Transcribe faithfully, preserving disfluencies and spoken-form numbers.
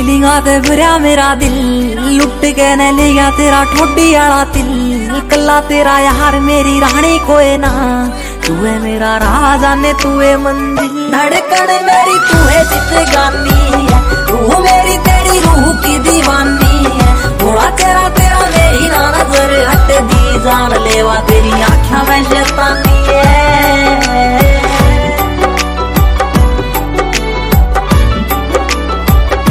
फीलिंगा ते भरया मेरा दिल, लुट के न ले गया तेरा ठोडी आला दिल। कल्ला तेरा यार मेरी रानी कोई ना, तू है मेरा राजा ने तू है मंजिल। धड़कन मेरी तू है जिंदगानी।